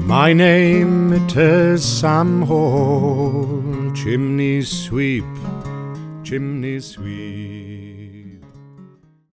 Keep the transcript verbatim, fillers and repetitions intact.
My name it is Sam Hall, chimney sweep, chimney sweep.